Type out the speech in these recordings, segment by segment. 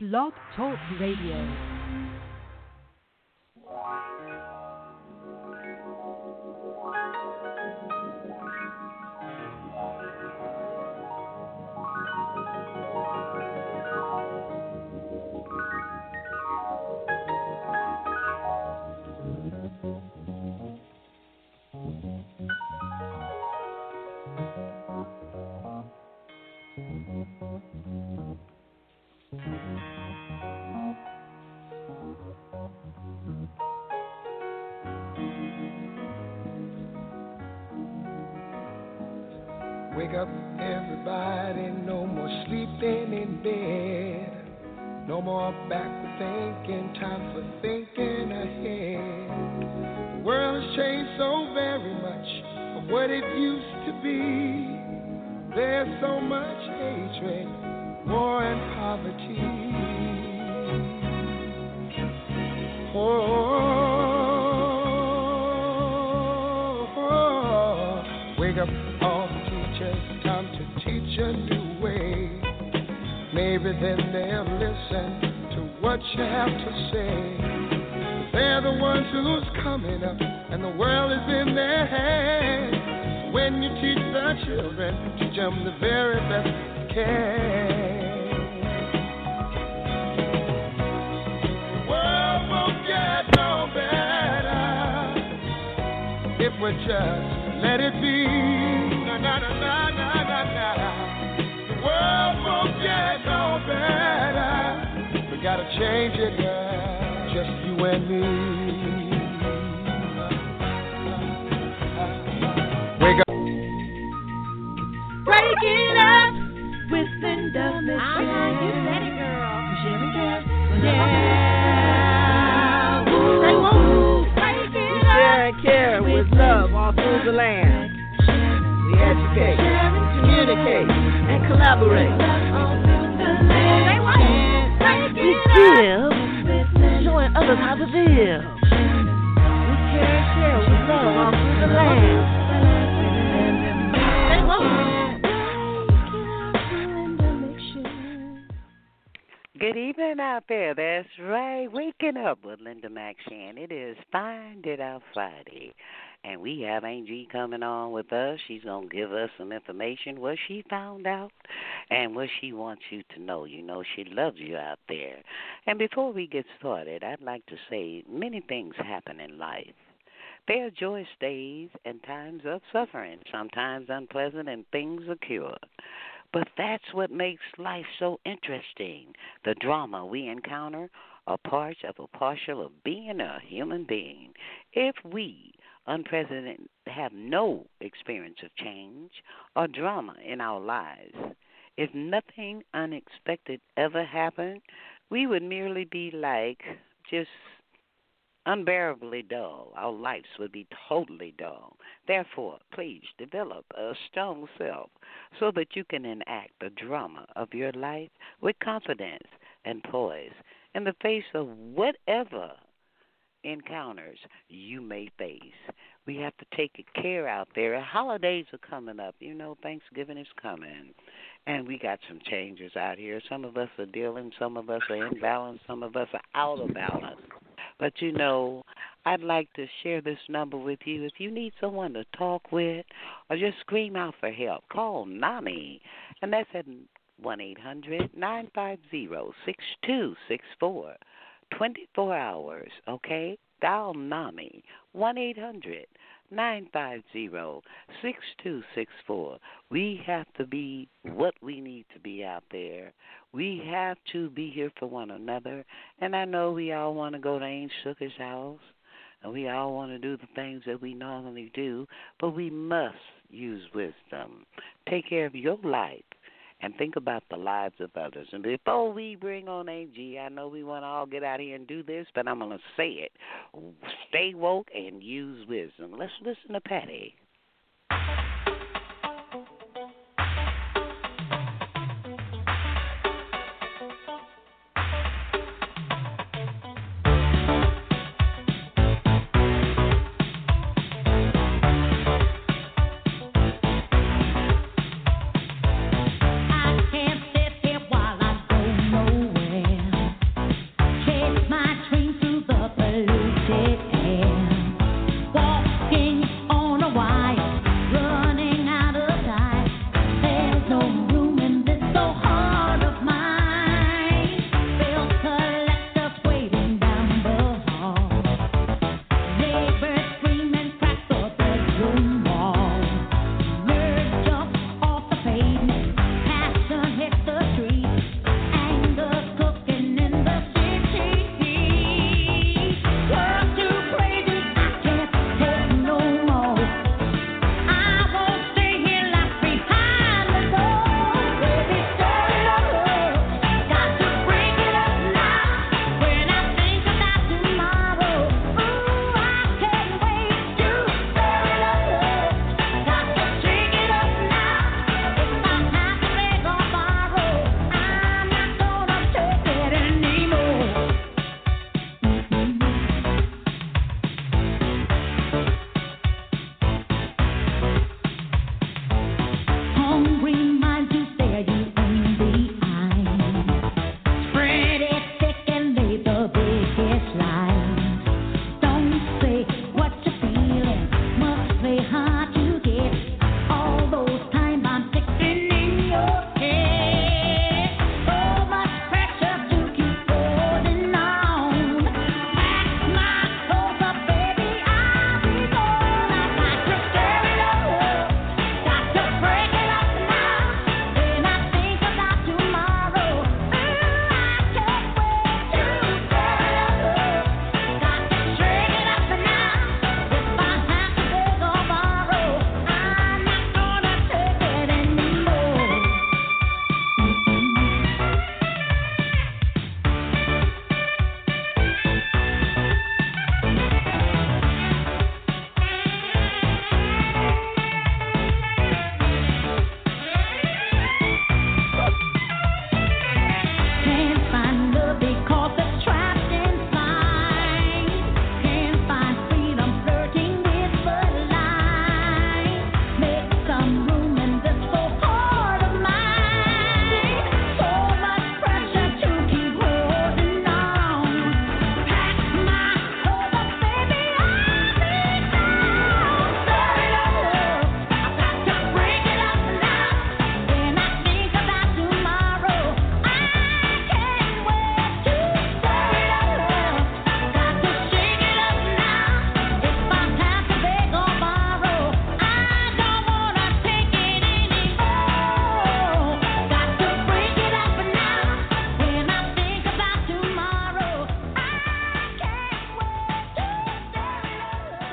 Blog Talk Radio. Wake up, everybody, no more sleeping in bed. No more backward thinking, time for thinking ahead. The world has changed so very much from what it used to be. There's so much hatred, war and poverty. Wake up, all the teachers, time to teach a new way. Maybe then they'll listen to what you have to say. They're the ones who's coming up, and the world is in their hands. When you teach the children, teach them the very best you can. The world won't get no better if we just let it be. Na na na na na na na. The world won't get no better. We gotta change it, girl. Just you and me. Wake up. Break it up with Linda Michelle. You said it, girl. Yeah. Woo. Break it up. Share and care with love all through the land. We educate, communicate, and collaborate. We give, showing others how to live. We care and share with love all through the land. Good evening out there. That's right. Waking up with Linda McShan. It is Find It Out Friday. And we have Angie coming on with us. She's going to give us some information, what she found out and what she wants you to know. You know, she loves you out there. And before we get started, I'd like to say many things happen in life. There are joyous days and times of suffering, sometimes unpleasant, and things occur. But that's what makes life so interesting. The drama we encounter are parts of a partial of being a human being. If we, unprecedented, have no experience of change or drama in our lives, if nothing unexpected ever happened, we would merely be like just unbearably dull. Our lives would be totally dull. Therefore, please develop a strong self so that you can enact the drama of your life with confidence and poise in the face of whatever encounters you may face. We have to take care out there. Holidays are coming up. You know, Thanksgiving is coming. And we got some changes out here. Some of us are dealing, some of us are in balance, some of us are out of balance. But, you know, I'd like to share this number with you. If you need someone to talk with or just scream out for help, call NAMI, and that's at 1-800-950-6264, 24 hours, okay? Dial NAMI, 1-800-950-6264. We have to be what we need to be out there. We have to be here for one another. And I know we all want to go to Aunt Sugar's house, and we all want to do the things that we normally do, but we must use wisdom. Take care of your life and think about the lives of others. And before we bring on AG, I know we want to all get out here and do this, but I'm going to say it. Stay woke and use wisdom. Let's listen to Patty. I can't sit here while I go nowhere.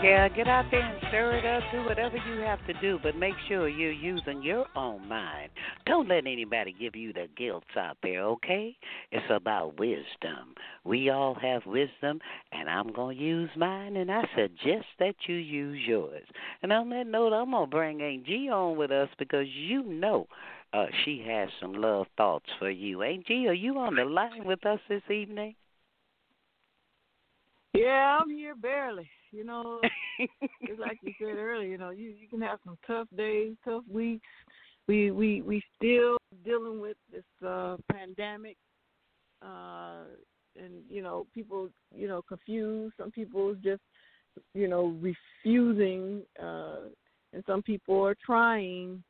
Yeah, get out there and stir it up. Do whatever you have to do, but make sure you're using your own mind. Don't let anybody give you the guilt out there, okay? It's about wisdom. We all have wisdom, and I'm going to use mine, and I suggest that you use yours. And on that note, I'm going to bring Angie on with us because you know she has some love thoughts for you. Angie, are you on the line with us this evening? Yeah, I'm here barely. You know, it's like you said earlier. You know, you can have some tough days, tough weeks. We still dealing with this pandemic, and you know, people confused. Some people just refusing, and some people are trying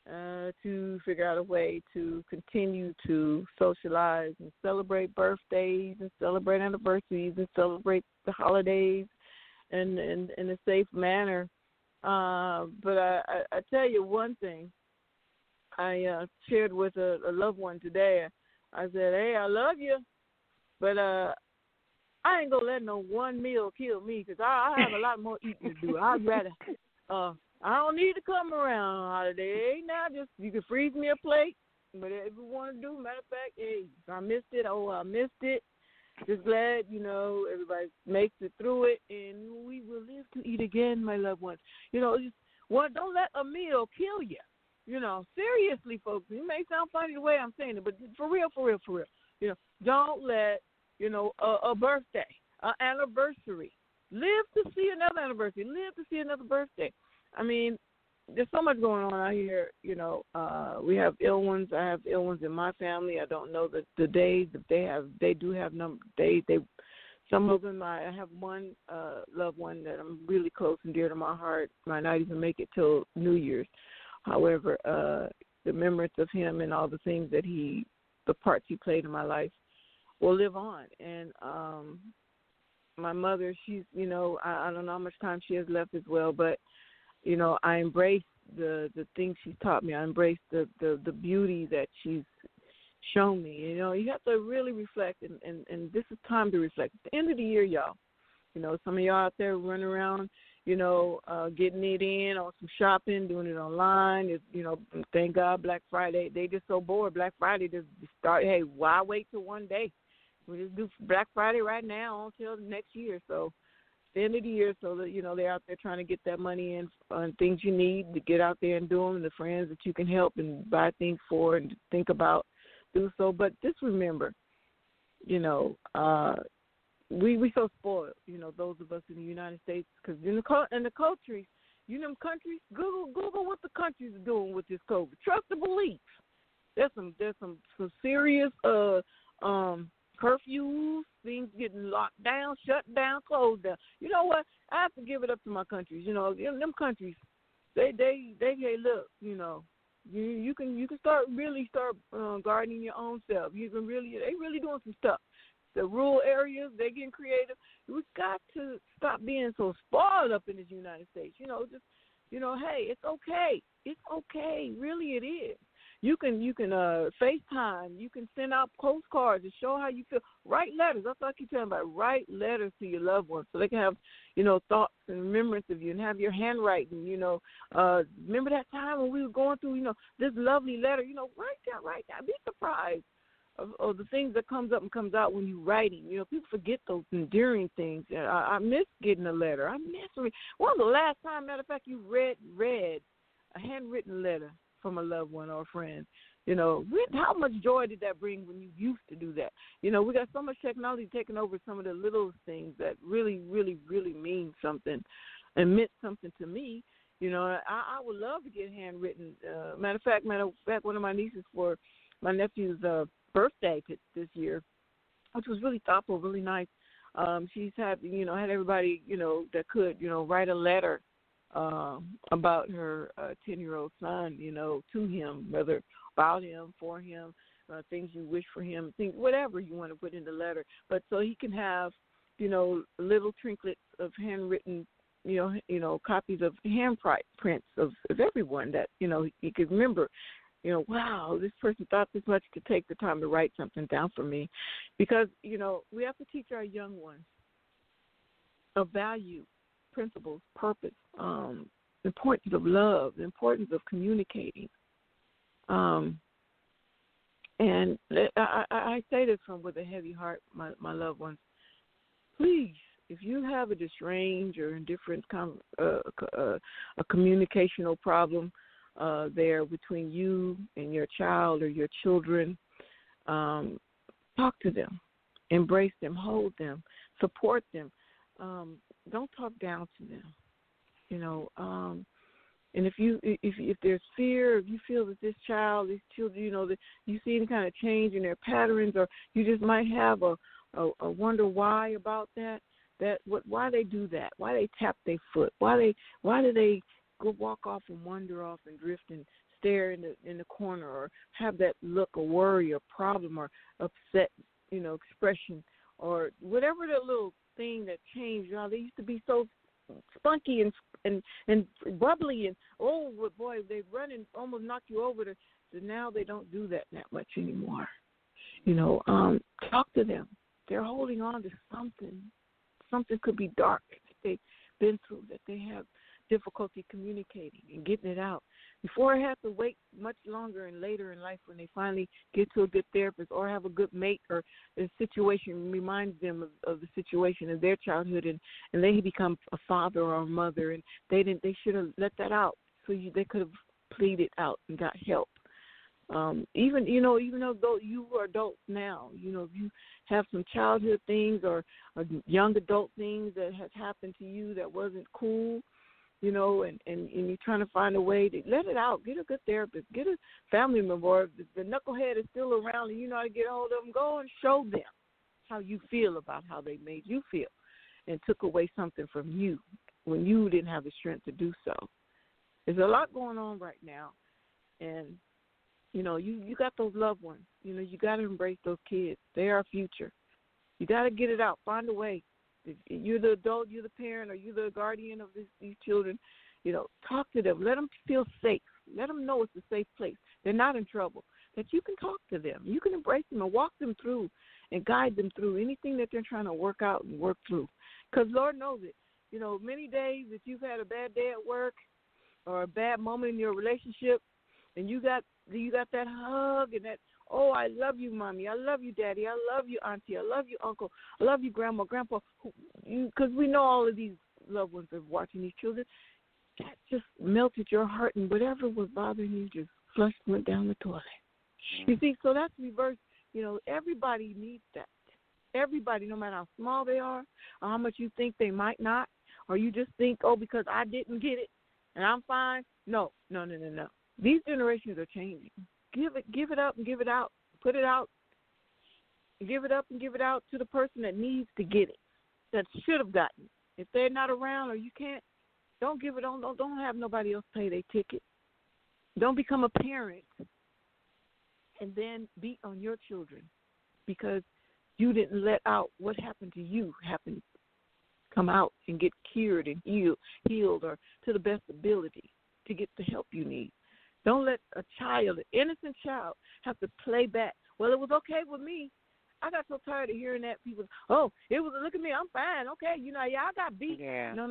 to figure out a way to continue to socialize and celebrate birthdays and celebrate anniversaries and celebrate the holidays in a safe manner. But I tell you one thing. I shared with a loved one today. I said, hey, I love you, but I ain't going to let no one meal kill me because I have a lot more eating to do. I'd rather I don't need to come around on holiday. Now, just you can freeze me a plate, but if you want to do, matter of fact, hey, if I missed it, I missed it. Just glad, everybody makes it through it, and we will live to eat again, my loved ones. Don't let a meal kill you. Seriously, folks, it may sound funny the way I'm saying it, but for real. Don't let, a birthday, an anniversary, live to see another anniversary, live to see another birthday. I mean, there's so much going on out here. We have ill ones. I have ill ones in my family. I don't know the days that they have. They do have some of them. I have one loved one that I'm really close and dear to my heart. Might not even make it till New Year's. However, the remembrance of him and all the things that the parts he played in my life will live on. And my mother, she's, I don't know how much time she has left as well, but I embrace the things she's taught me. I embrace the beauty that she's shown me. You have to really reflect, and this is time to reflect. At the end of the year, y'all, some of y'all out there running around, getting it in on some shopping, doing it online. Thank God Black Friday. They just so bored. Black Friday just start, hey, why wait till one day? We just do Black Friday right now until next year. So the end of the year, so that they're out there trying to get that money in on things you need to get out there and do them, and the friends that you can help and buy things for and think about, do so. But just remember, we so spoiled, those of us in the United States, because in the countries, them countries, Google what the countries are doing with this COVID. Trust the belief. There's some serious curfews, things getting locked down, shut down, closed down. You know what? I have to give it up to my countries. Them countries, they look, you can start gardening your own self. They really doing some stuff. The rural areas, they're getting creative. We've got to stop being so spoiled up in this United States. Hey, it's okay. It's okay. Really, it is. You can FaceTime. You can send out postcards to show how you feel. Write letters. That's what I keep telling about. Write letters to your loved ones so they can have, thoughts and remembrance of you and have your handwriting. Remember that time when we were going through, this lovely letter. Write that. Be surprised of the things that comes out when you're writing. People forget those endearing things. I miss getting a letter. I miss reading. When was the last time, matter of fact, you read a handwritten letter from a loved one or a friend? How much joy did that bring when you used to do that? We got so much technology taking over some of the little things that really, really, really mean something and meant something to me. I would love to get handwritten. Matter of fact, one of my nieces for my nephew's birthday this year, which was really thoughtful, really nice. She's had everybody, that could, write a letter about her 10-year-old son, to him, whether about him, for him, things you wish for him, things, whatever you want to put in the letter. But so he can have, little trinkets of handwritten, copies of handprints of everyone that, he could remember. Wow, this person thought this much to take the time to write something down for me. Because, we have to teach our young ones a value, principles, purpose, the importance of love, the importance of communicating. And I say this from with a heavy heart, my loved ones. Please, if you have a disrange or indifferent a communicational problem there between you and your child or your children, talk to them, embrace them, hold them, support them. Don't talk down to them, you know. And if there's fear, if you feel that this child, these children, you know, that you see any kind of change in their patterns, or you just might have a wonder why about that, why they do that, why they tap their foot, why do they go walk off and wander off and drift and stare in the corner, or have that look of worry or problem or upset, you know, expression, or whatever the little thing that changed. You know, they used to be so spunky and bubbly, and boy, they run and almost knock you over. So now they don't do that much anymore. You know, talk to them. They're holding on to something. Something could be dark that they've been through, that they have difficulty communicating and getting it out. Before I have to wait much longer and later in life when they finally get to a good therapist or have a good mate, or the situation reminds them of the situation of their childhood, and they become a father or a mother, and they should have let that out, so they could have pleaded out and got help. Even though you are adults now, you know, if you have some childhood things or young adult things that has happened to you that wasn't cool, you know, and you're trying to find a way to let it out. Get a good therapist. Get a family member. Or if the knucklehead is still around and you know how to get a hold of them, go and show them how you feel about how they made you feel and took away something from you when you didn't have the strength to do so. There's a lot going on right now. And, you know, you got those loved ones. You know, you got to embrace those kids. They are our future. You got to get it out. Find a way. If you're the adult, you're the parent, or you're the guardian of these children, you know, talk to them. Let them feel safe. Let them know it's a safe place. They're not in trouble. That you can talk to them. You can embrace them and walk them through and guide them through anything that they're trying to work out and work through. Because Lord knows it. You know, many days that you've had a bad day at work or a bad moment in your relationship, and you got that hug and that, oh, I love you, Mommy. I love you, Daddy. I love you, Auntie. I love you, Uncle. I love you, Grandma, Grandpa. Because we know all of these loved ones are watching these children. That just melted your heart, and whatever was bothering you just went down the toilet. You see, so that's reverse. You know, everybody needs that. Everybody, no matter how small they are or how much you think they might not, or you just think, oh, because I didn't get it and I'm fine. No. These generations are changing. Give it up and give it out. Put it out. Give it up and give it out to the person that needs to get it, that should have gotten it. If they're not around or you can't, don't give it on. Don't have nobody else pay their ticket. Don't become a parent and then beat on your children because you didn't let out what happened to you come out and get cured and healed or to the best ability to get the help you need. Don't let a child, an innocent child, have to play back. Well, it was okay with me. I got so tired of hearing that people, oh, it was, look at me, I'm fine. Okay, you know, yeah, I got beat. Yeah. No.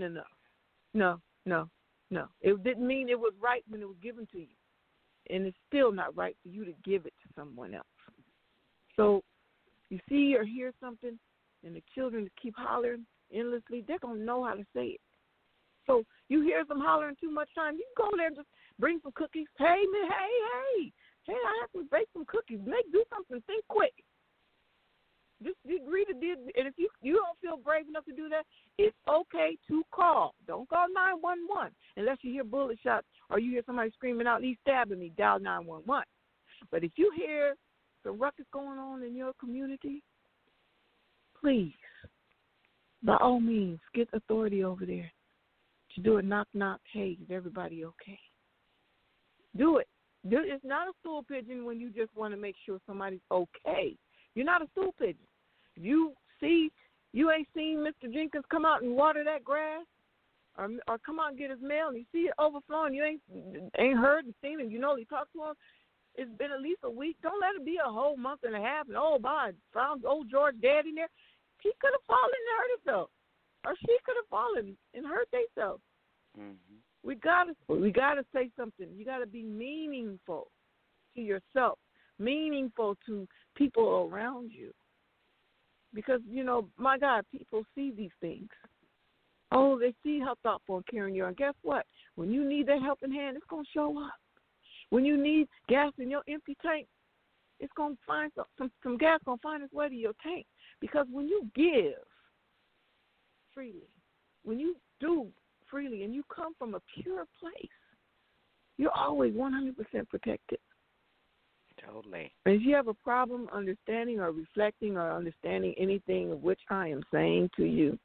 No. It didn't mean it was right when it was given to you. And it's still not right for you to give it to someone else. So you see or hear something, and the children keep hollering endlessly, they're going to know how to say it. So you hear them hollering too much time, you can go there and just bring some cookies. Hey, man, hey, I have to bake some cookies. Do something. Think quick. Just read it. And if you don't feel brave enough to do that, it's okay to call. Don't call 911 unless you hear bullet shots or you hear somebody screaming out, he's stabbing me, dial 911. But if you hear the ruckus going on in your community, please, by all means, get authority over there to do a knock-knock. Hey, is everybody okay? Do it. It's not a stool pigeon when you just want to make sure somebody's okay. You're not a stool pigeon. If you ain't seen Mr. Jenkins come out and water that grass or come out and get his mail and you see it overflowing, you ain't heard and seen him, you know he talked to him, it's been at least a week. Don't let it be a whole month and a half and, oh, my, found old George dead in there. He could have fallen and hurt himself. or she could have fallen and hurt themselves. Mm-hmm. We gotta say something. You gotta be meaningful to yourself, meaningful to people around you. Because, my God, people see these things. Oh, they see how thoughtful and caring you are. And guess what? When you need that helping hand, it's going to show up. When you need gas in your empty tank, it's going to find some gas going to find its way to your tank. Because when you give freely, when you do freely, and you come from a pure place, you're always 100% protected. Totally. And if you have a problem understanding or reflecting or understanding anything of which I am saying to you,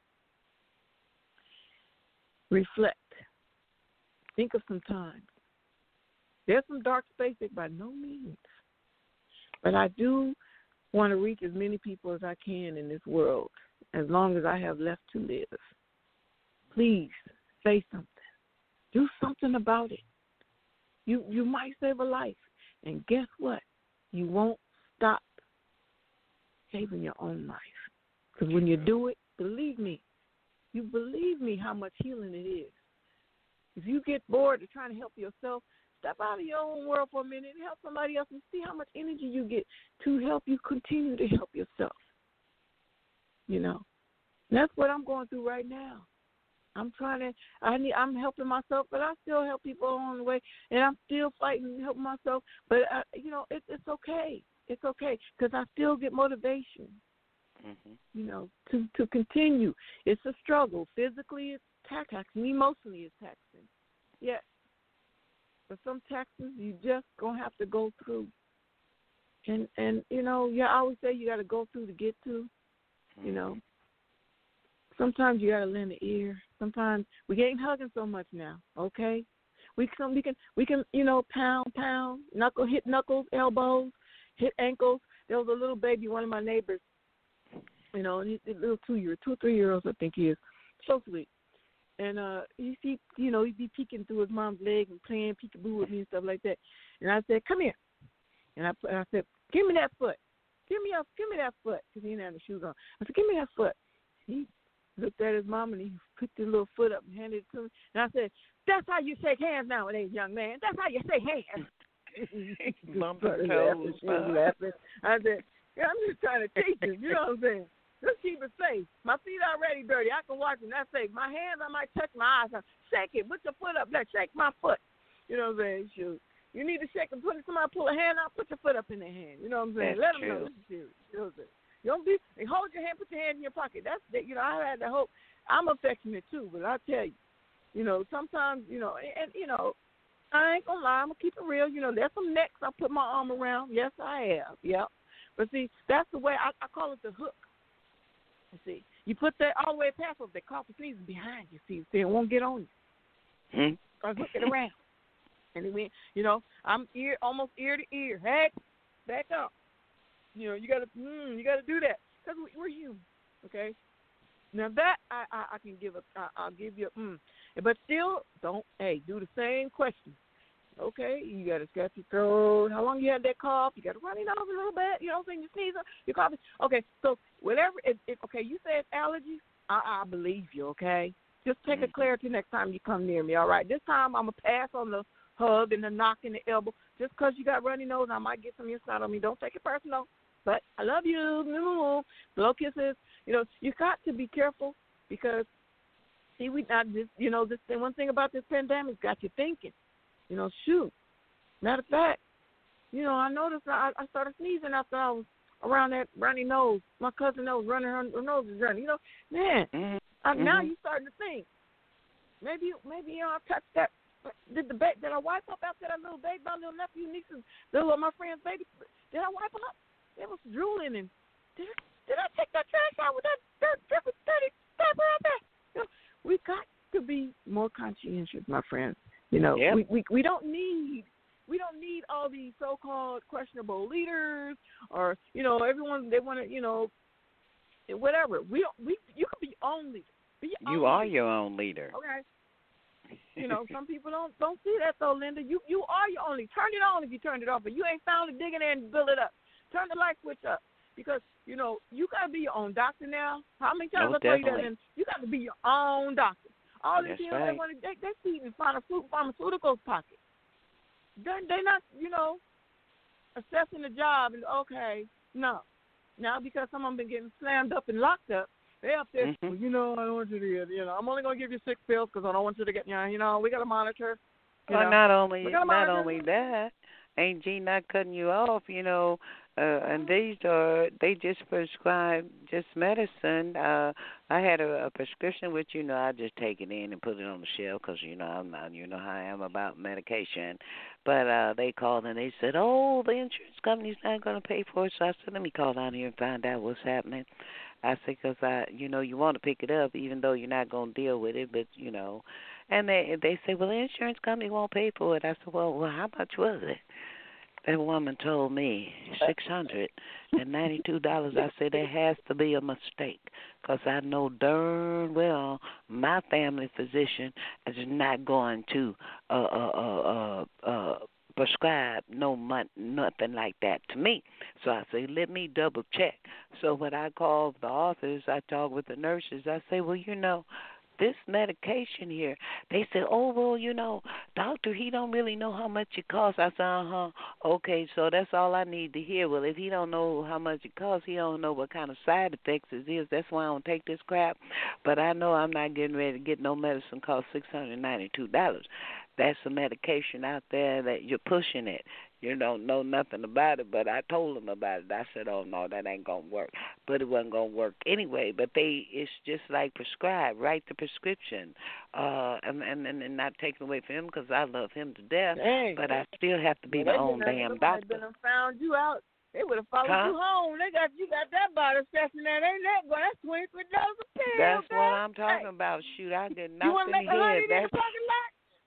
reflect. Think of some time. There's some dark spaces by no means. But I do want to reach as many people as I can in this world, as long as I have left to live. Please say something. Do something about it. You might save a life. And guess what? You won't stop saving your own life. Because when you do it, believe me how much healing it is. If you get bored of trying to help yourself, step out of your own world for a minute and help somebody else and see how much energy you get to help you continue to help yourself. That's what I'm going through right now. I'm helping myself, but I still help people along the way, and I'm still fighting and helping myself. But, it's okay. It's okay because I still get motivation, to continue. It's a struggle. Physically, it's taxing. Emotionally, it's taxing. Yes. But some taxes you just going to have to go through. And I always say you got to go through to get to, Sometimes you gotta lend an ear. Sometimes we ain't hugging so much now. Okay, we can pound, hit knuckles, elbows, hit ankles. There was a little baby, one of my neighbors, and he's a little 2 or 3 year olds, I think he is, so sweet. And he'd be peeking through his mom's leg and playing peekaboo with me and stuff like that. And I said, "Come here," and I said, "Give me that foot. Give me that foot," because he didn't have the shoes on. I said, "Give me that foot." He looked at his mom and he picked his little foot up and handed it to me. And I said, "That's how you shake hands nowadays, young man. That's how you shake hands." Laughing. I said, "I'm just trying to teach you. You know what I'm saying? Let's keep it safe. My feet are already dirty. I can wash them. That's safe. My hands, I might touch my eyes. Shake it. Put your foot up there. Shake my foot. You know what I'm saying? Shoot. You need to shake and somebody pull a hand out, put your foot up in their hand. You know what I'm saying? Let them know this is serious. You know what I'm saying? Don't hold your hand, put your hand in your pocket. That's I had to hope. I'm affectionate too, but I tell you, sometimes, and I ain't gonna lie, I'm gonna keep it real. There's some necks I put my arm around. Yes, I have. Yep. But see, that's the way I call it the hook. You see, you put that all the way past what they cough and sneeze behind you. See, it won't get on you. I hook it around, and then I'm almost ear to ear. Hey, back up. You gotta do that because we're human, okay? Now that I can give I'll give you but still don't do the same question, okay? You gotta scratch your throat. How long you had that cough? You gotta run it off a little bit. You know what I'm saying? You sneeze, you cough. Okay, so whatever. If okay, you say it's allergies, I believe you. Okay, just take a clarity next time you come near me. All right, this time I'm gonna pass on the hug and the knock in the elbow. Just because you got runny nose, I might get some inside on me. Don't take it personal. But I love you. Blow kisses. You got to be careful because, see, we not just, this thing, one thing about this pandemic got you thinking. Shoot. Matter of fact, I noticed I started sneezing after I was around that runny nose. My cousin nose running, her nose is running. Man, now you starting to think. Maybe I touched that. Did I wipe up after that little baby, my little nephew, nieces, my friend's baby? Did I wipe up? It was drooling, and did I take that trash out with that dirty pepper out there? We got to be more conscientious, my friends. We don't need all these so-called questionable leaders or everyone they want to whatever. You can be your own leader. You are your own leader. Okay. Some people don't see that though, Linda. You are your own leader. Turn it on if you turned it off, but you ain't found it. Dig in there and build it up. Turn the light switch up because you know you gotta be your own doctor now. How many times Oh, I tell you that? definitely. And you got to be your own doctor. All these That's people right. they're feeding pharmaceuticals pockets. They're not assessing the job and okay, no. Now because someone been getting slammed up and locked up, they up there. Mhm. Well, I don't want you to get. I'm only gonna give you 6 pills because I don't want you to get. We gotta monitor. Well, not only we gotta monitor. that, ain't G not cutting you off, and they just prescribe just medicine. I had a prescription, which I just take it in and put it on the shelf because I'm not, how I am about medication. But they called and they said, oh, the insurance company's not going to pay for it. So I said, let me call down here and find out what's happening. I said, because you want to pick it up even though you're not going to deal with it, but and they say, well, the insurance company won't pay for it. I said, well, how much was it? That woman told me $692. I said, there has to be a mistake because I know darn well my family physician is not going to prescribe nothing like that to me. So I say, let me double check. So when I called the office, I talked with the nurses. I say, well, this medication here, they said, oh, well, doctor, he don't really know how much it costs. I said, okay, so that's all I need to hear. Well, if he don't know how much it costs, he don't know what kind of side effects it is. That's why I don't take this crap. But I know I'm not getting ready to get no medicine cost $692. That's a medication out there that you're pushing it. You don't know nothing about it, but I told them about it. I said, oh, no, that ain't going to work. But it wasn't going to work anyway. But it's just like prescribe, write the prescription, and not taking away from him because I love him to death. Dang. But I still have to be my own damn doctor. They found you out. They would have followed you home. You got that body session there. Ain't that boy? That's $23 a pill. That's what I'm talking about. Shoot, I get knocked in the head. You want to make $100 in the parking lot?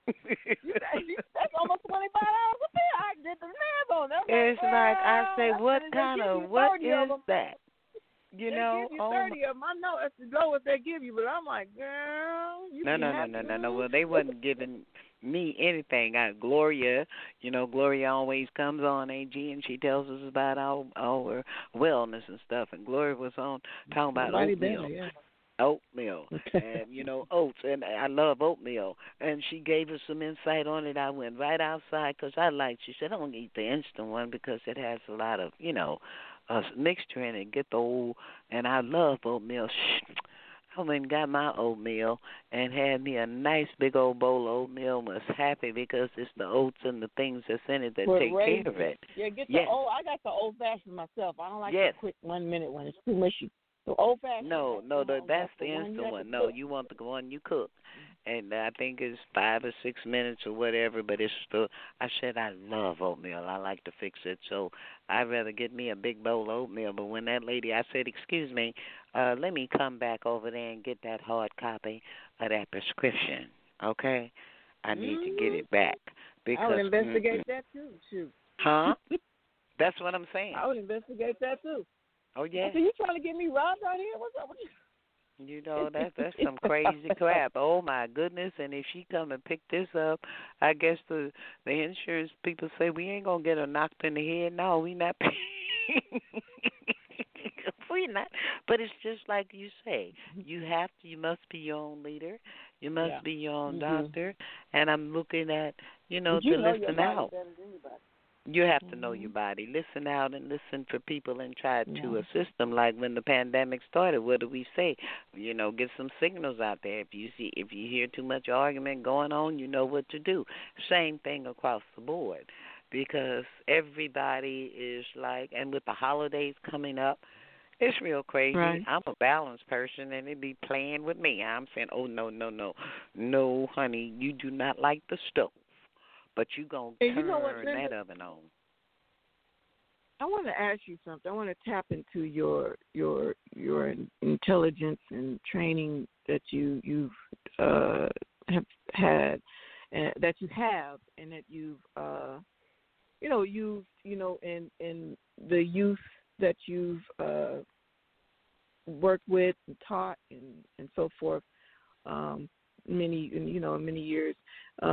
That's almost $25 a pill. I did the math on that. It's like I say, what is that? They give you 30 of them. I know that's the lowest they give you, but I'm like, girl, No. Well, they wasn't giving me anything. Gloria, Gloria always comes on AG and she tells us about our wellness and stuff. And Gloria was on talking about oatmeal. Oatmeal and oats, and I love oatmeal, and she gave us some insight on it. I went right outside because she said I don't eat the instant one because it has a lot of mixture in it. Get the old, and I love oatmeal. I went and got my oatmeal and had me a nice big old bowl of oatmeal and was happy because it's the oats and the things that's in it that take care of it. Yeah, I got the old fashioned myself. I don't like the quick 1 minute one. It's too mushy. The old fashioned. No, that's the instant one. No, you want the one you cook, and I think it's 5 or 6 minutes or whatever. But it's still. I said I love oatmeal. I like to fix it, so I'd rather get me a big bowl of oatmeal. But when that lady, I said, "Excuse me, let me come back over there and get that hard copy of that prescription." Okay, I need to get it back because I would investigate that too. Shoot. Huh? That's what I'm saying. I would investigate that too. Oh, yeah. So you trying to get me robbed out here? What's up with you? That's some crazy crap. Oh, my goodness. And if she come and pick this up, I guess the insurance people say, we ain't going to get her knocked in the head. No, we not paying. We not. But it's just like you say. You must be your own leader. You must be your own doctor. And I'm looking at, to listen out. You have to know your body. Listen out and listen for people and try to assist them. Like when the pandemic started, what do we say? Get some signals out there. If you hear too much argument going on, you know what to do. Same thing across the board, because everybody is like, and with the holidays coming up, it's real crazy. Right. I'm a balanced person, and it be playing with me. I'm saying, oh no, honey, you do not like the stove. But you going to turn that oven on. I want to ask you something. I want to tap into your intelligence and training that you've have had, that you have, and that you've used in the youth that you've worked with and taught and so forth. Many years.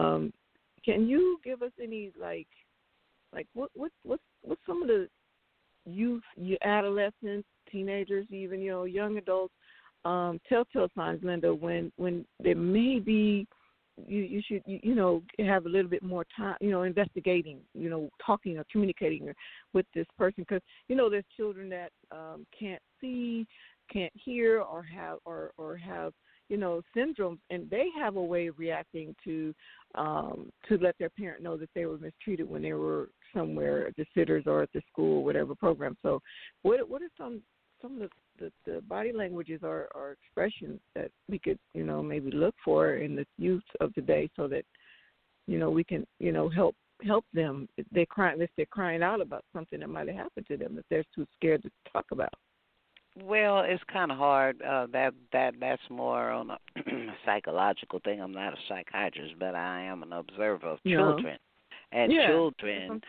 Can you give us any like what's some of the youth, your adolescents, teenagers, even young adults, telltale signs, Linda, when there may be you should have a little bit more time, investigating, talking or communicating with this person, because there's children that can't see, can't hear, or have syndromes, and they have a way of reacting to let their parent know that they were mistreated when they were somewhere at the sitters or at the school, whatever program. So what are some of the body languages or expressions that we could maybe look for in the youth of today, so that we can help them if they're crying out about something that might have happened to them that they're too scared to talk about? Well, it's kind of hard. That's more on a psychological thing. I'm not a psychiatrist, but I am an observer of children. And children,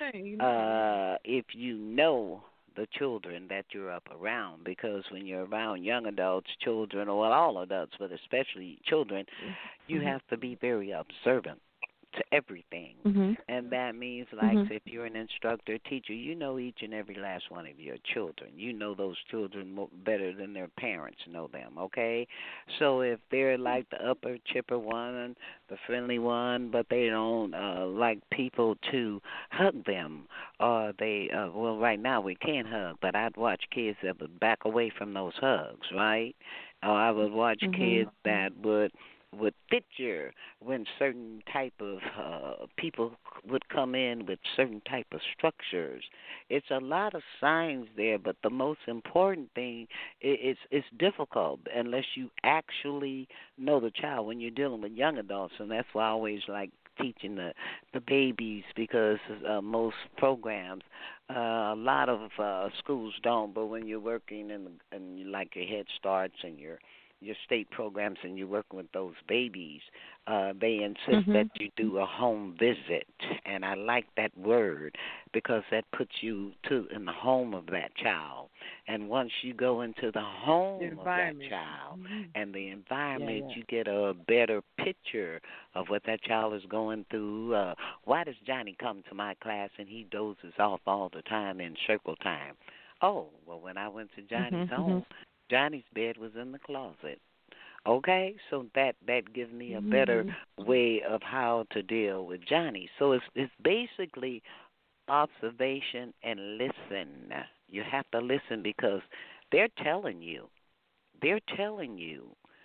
if you know the children that you're up around, because when you're around young adults, children, or all adults, but especially children, you have to be very observant to everything. And that means, like, if you're an instructor, teacher, you know each and every last one of your children. You know those children better than their parents know them, okay? So if they're like the upper chipper one, the friendly one, but they don't like people to hug them, or they, well, right now we can't hug, but I'd watch kids that would back away from those hugs, right? Or I would watch kids that would picture when certain type of people would come in with certain type of structures. It's a lot of signs there, but the most important thing is it's difficult unless you actually know the child when you're dealing with young adults, and that's why I always like teaching the babies, because most programs, a lot of schools don't, but when you're working in you like your Head Starts and your state programs and you're working with those babies, they insist that you do a home visit. And I like that word because that puts you in the home of that child. And once you go into the home of that child and the environment, you get a better picture of what that child is going through. Why does Johnny come to my class and he dozes off all the time in circle time? Oh, well, when I went to Johnny's home, Johnny's bed was in the closet. Okay, so that gives me a better way of how to deal with Johnny. So it's basically observation and listen. You have to listen because they're telling you. They're telling you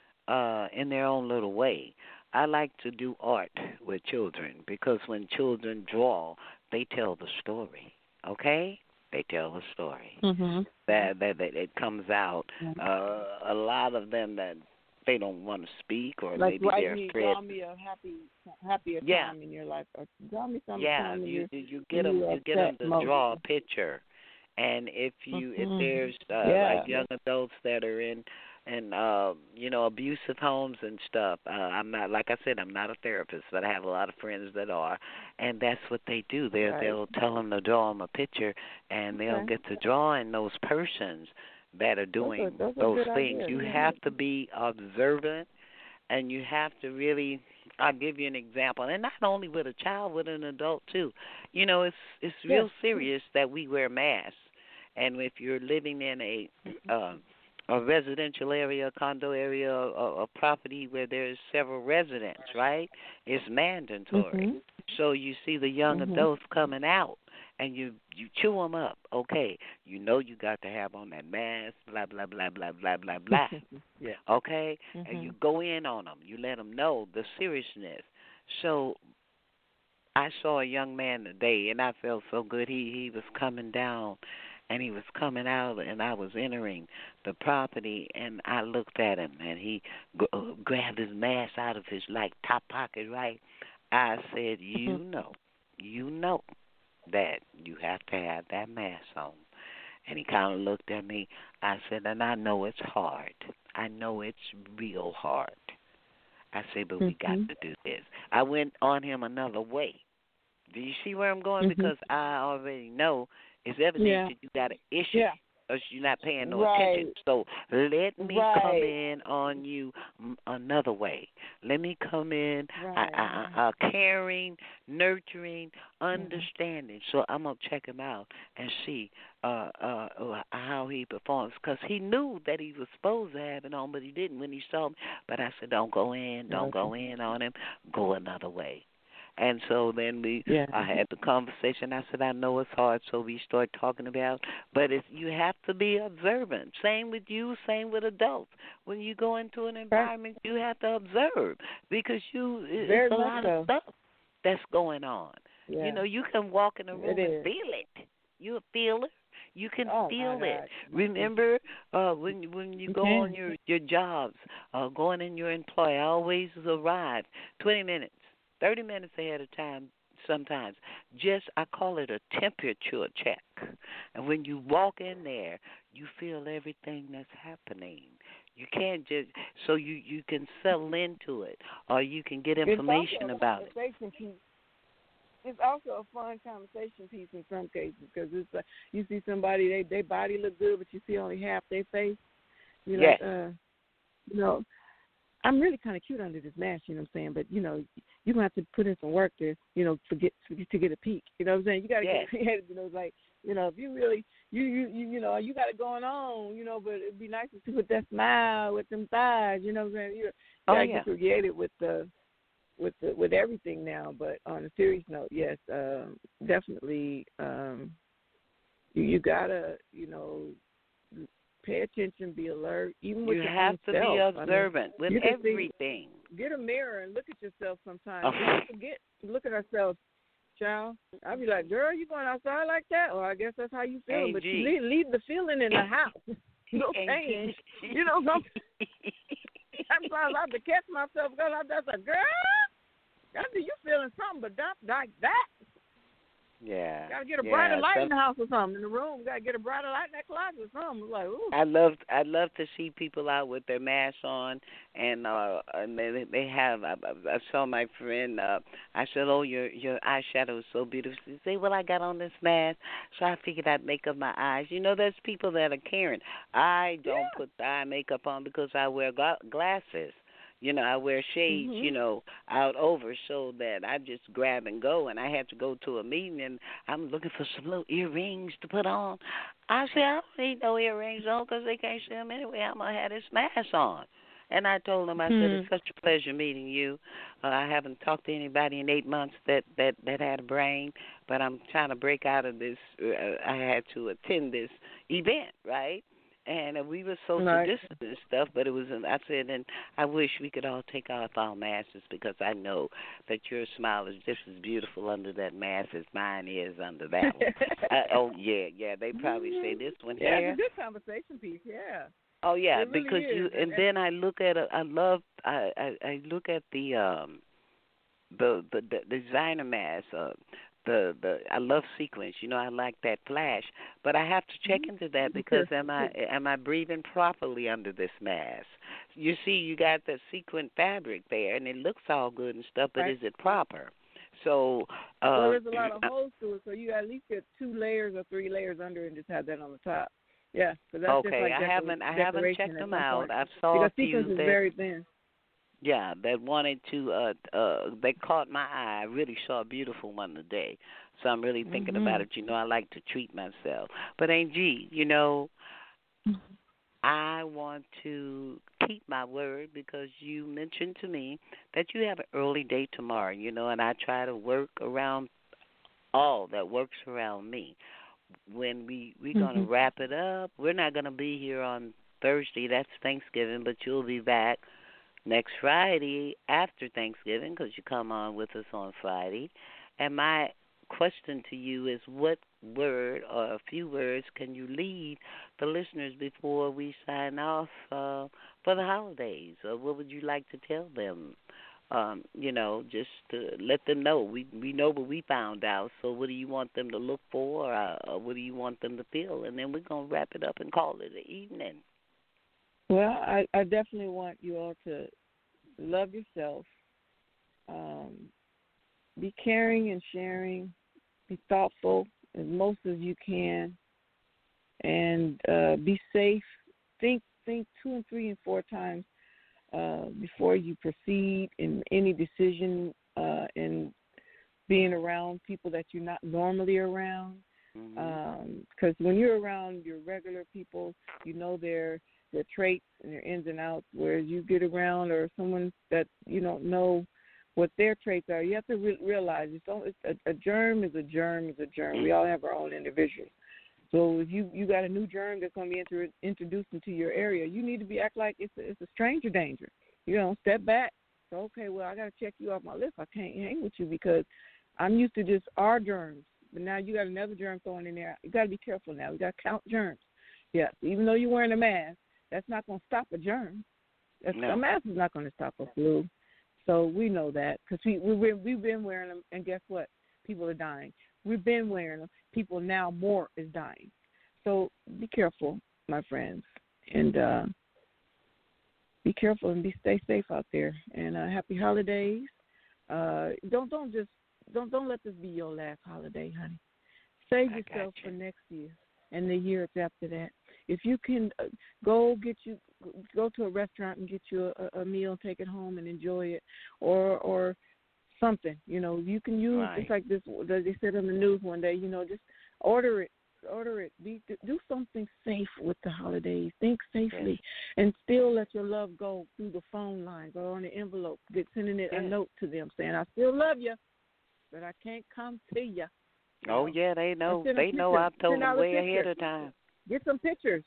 in their own little way. I like to do art with children because when children draw, they tell the story. Okay? They tell the story. That it comes out. A lot of them that they don't want to speak, or like maybe they're afraid. Draw me a happier time in your life, or draw me some time in your you get them to draw a picture, and if there's like young adults that are in abusive homes and stuff. I'm not, like I said, I'm not a therapist, but I have a lot of friends that are, and that's what they do. They'll tell them to draw them a picture, and they'll get to drawing those persons that are doing those things. You have to be observant, and you have to really. I'll give you an example, and not only with a child, with an adult too. It's real serious that we wear masks, and if you're living in a residential area, a condo area, a property where there's several residents, right? It's mandatory. So you see the young adults coming out, and you chew them up. Okay, you got to have on that mask, blah, blah, blah, blah, blah, blah, blah. Okay? And you go in on them. You let them know the seriousness. So I saw a young man today, and I felt so good. He was coming down, and he was coming out, and I was entering the property, and I looked at him, and he grabbed his mask out of his, top pocket, right? I said, you know that you have to have that mask on. And he kind of looked at me. I said, and I know it's hard. I know it's real hard. I said, but we got to do this. I went on him another way. Do you see where I'm going? Because I already know it's evident that you got an issue. you're not paying no Right. attention. So let me come Right. in on you another way. Let me come in Right. caring, nurturing, understanding. So I'm going to check him out and see how he performs. Because he knew that he was supposed to have it on, but he didn't when he saw me. But I said, don't go in on him. Go another way. And so then I had the conversation. I said, I know it's hard, so we start talking about, but you have to be observant. Same with you, same with adults. When you go into an environment, you have to observe because it's a lot of stuff that's going on. Yeah. You know, you can walk in a room and feel it. You're a feeler. You can feel it. Remember when you go on your jobs, going in your employ, I always arrive 20 minutes. 30 minutes ahead of time sometimes. I call it a temperature check. And when you walk in there, you feel everything that's happening. You can't just, so you can settle into it or you can get information about it. It's also a fun conversation piece in some cases because it's you see somebody, their body look good, but you see only half their face. You're like, you know, I'm really kind of cute under this mask, you know what I'm saying? But, you know, you're going to have to put in some work to, you know, to get a peek. You know what I'm saying? You got to get creative, you know, like, you know, if you really, you know, you got it going on, you know, but it'd be nice to put that smile with them thighs, you know what I'm saying? You got to get creative with everything now. But on a serious note, yes, definitely you got to, you know, pay attention, be alert. Even with you your have own to self. be observant with everything. Get a mirror and look at yourself sometimes. We forget to look at ourselves, child. I'll be like, girl, you going outside like that? Or I guess that's how you feel. But you leave the feeling in the house. No change. You know, sometimes I have to catch myself because I'm just like, girl, I see you feeling something, but not like that. Yeah. Got to get a brighter light in the house or something. In the room, got to get a brighter light in that closet or something. Like, ooh. I love to see people out with their masks on, and they have. I saw my friend. I said, "Oh, your eyeshadow is so beautiful." She said, "Well, I got on this mask, so I figured I'd make up my eyes." You know, there's people that are caring. I don't put the eye makeup on because I wear glasses. You know, I wear shades, you know, out over so that I just grab and go. And I had to go to a meeting, and I'm looking for some little earrings to put on. I said, I don't need no earrings on because they can't see them anyway. I'm going to have this mask on. And I told them, I said, it's such a pleasure meeting you. I haven't talked to anybody in 8 months that had a brain, but I'm trying to break out of this. I had to attend this event, right? And we were social distance and stuff, but it was. I said, and I wish we could all take off our masks because I know that your smile is just as beautiful under that mask as mine is under that one. They probably say this one here. Yeah, it's a good conversation piece. Yeah. Oh yeah, it really because is. you. And then I look at. I look at the designer mask. I love sequins. You know, I like that flash, but I have to check into that because am I breathing properly under this mask? You see, you got the sequin fabric there, and it looks all good and stuff, but is it proper? So well, there's a lot of holes to it, so you at least get 2 layers or 3 layers under and just have that on the top. Yeah, so that's just like I haven't checked them out. I saw because a few sequins is very thin. Yeah, that wanted to, they caught my eye. I really saw a beautiful one today. So I'm really thinking about it. You know, I like to treat myself. But, Angie, you know, I want to keep my word because you mentioned to me that you have an early day tomorrow, you know, and I try to work around all that works around me. When we're going to wrap it up, we're not going to be here on Thursday. That's Thanksgiving, but you'll be back next Friday after Thanksgiving because you come on with us on Friday. And my question to you is what word or a few words can you leave the listeners before we sign off for the holidays? Or what would you like to tell them? You know, just to let them know. We know what we found out, so what do you want them to look for or what do you want them to feel? And then we're going to wrap it up and call it an evening. Well, I definitely want you all to love yourself, be caring and sharing, be thoughtful as most as you can, and be safe. Think 2 and 3 and 4 times before you proceed in any decision in being around people that you're not normally around. Because when you're around your regular people, you know their traits and their ins and outs, whereas you get around or someone that you don't know what their traits are, you have to realize a germ is a germ is a germ. We all have our own individuals. So if you got a new germ that's going to be introduced into your area, you need to act like it's a stranger danger. You know, step back. So, okay, well, I got to check you off my list. I can't hang with you because I'm used to just our germs. But now you got another germ thrown in there. You got to be careful now. We got to count germs. Yes, even though you're wearing a mask, that's not going to stop a germ. A mask is not going to stop a flu. So we know that because we've been wearing them, and guess what? People are dying. We've been wearing them. People now more is dying. So be careful, my friends, and be careful and stay safe out there. And happy holidays. Don't let this be your last holiday, honey. Save yourself for next year and the years after that. If you can go to a restaurant and get you a meal and take it home and enjoy it, or something, you know, you can use just like this. They said on the news one day, you know, just order it. Do something safe with the holidays. Think safely, and still let your love go through the phone lines or on the envelope. Sending it a note to them saying, "I still love you, but I can't come to you." Oh yeah, they know. They know. I've told them way ahead of time. Get some pictures.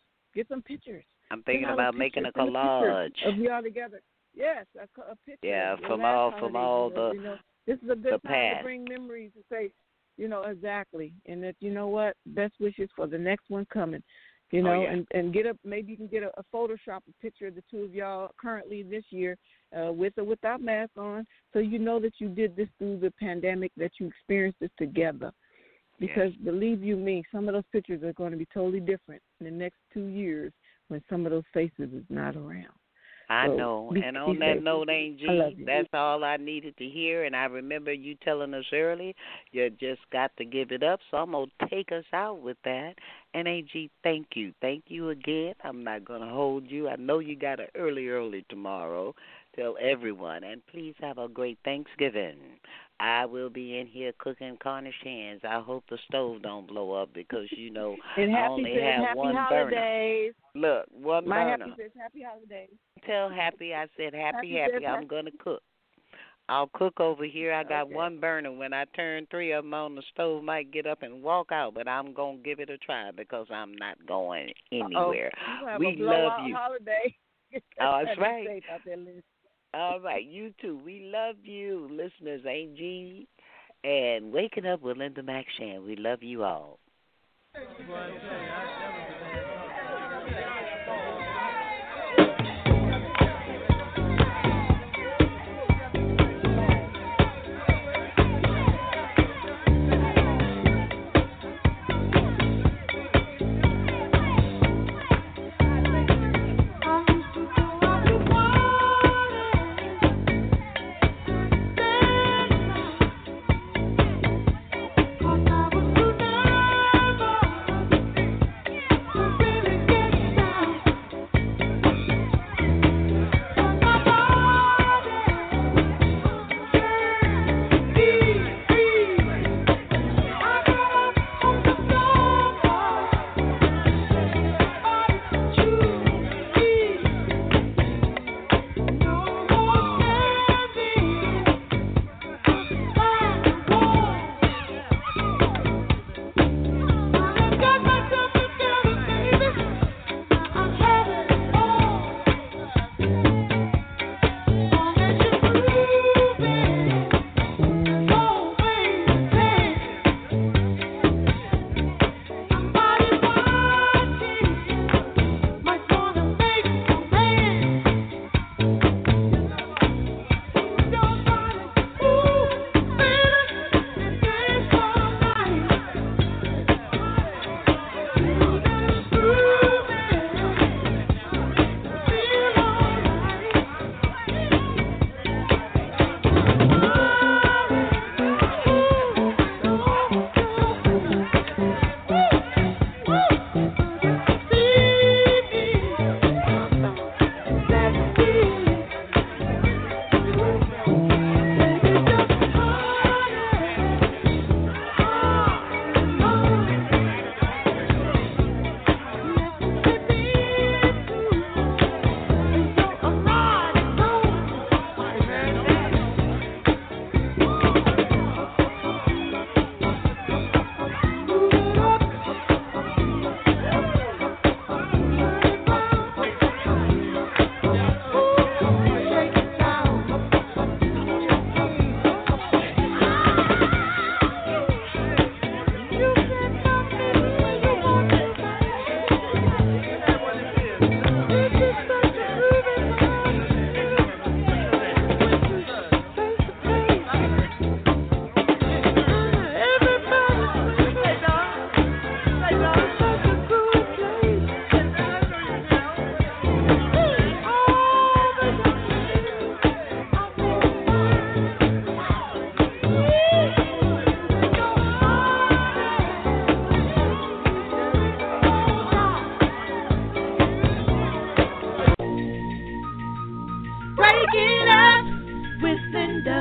I'm thinking about making a collage of you all together. Yes, a picture. Yeah, from all the. You know, this is a good time past. to bring memories and say, you know, exactly, and that you know what, best wishes for the next one coming. You know, and get maybe you can get a Photoshop a picture of the two of y'all currently this year, with or without mask on, so you know that you did this through the pandemic, that you experienced this together. Because believe you me, some of those pictures are going to be totally different in the next 2 years when some of those faces is not around. I know. And on that note, Angie, that's all I needed to hear. And I remember you telling us early, you just got to give it up. So I'm going to take us out with that. And, Angie, thank you. Thank you again. I'm not going to hold you. I know you got it early tomorrow. Tell everyone. And please have a great Thanksgiving. I will be in here cooking Cornish hens. I hope the stove don't blow up because, you know, I only have one holidays. burner. Look, one My burner. Happy says happy holidays. Tell Happy I said happy. I'm going to cook. I'll cook over here. I got one burner. When I turn 3 of them on, the stove might get up and walk out, but I'm going to give it a try because I'm not going anywhere. We love you. Holiday. Oh, that's right. Safe out there, Liz. All right, you too. We love you, listeners, Angie, and Waking Up with Linda McShan. We love you all.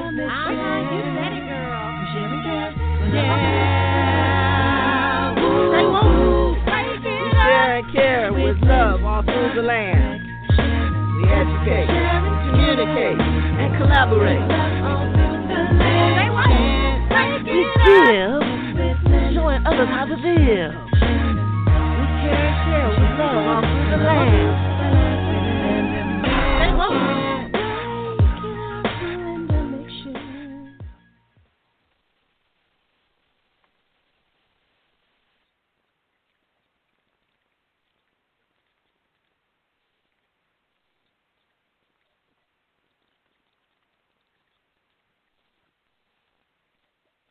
You said it, girl. We share and care with love all through the land. We educate, communicate, and collaborate. We give, showing others how to live. We care and share with love all through the land.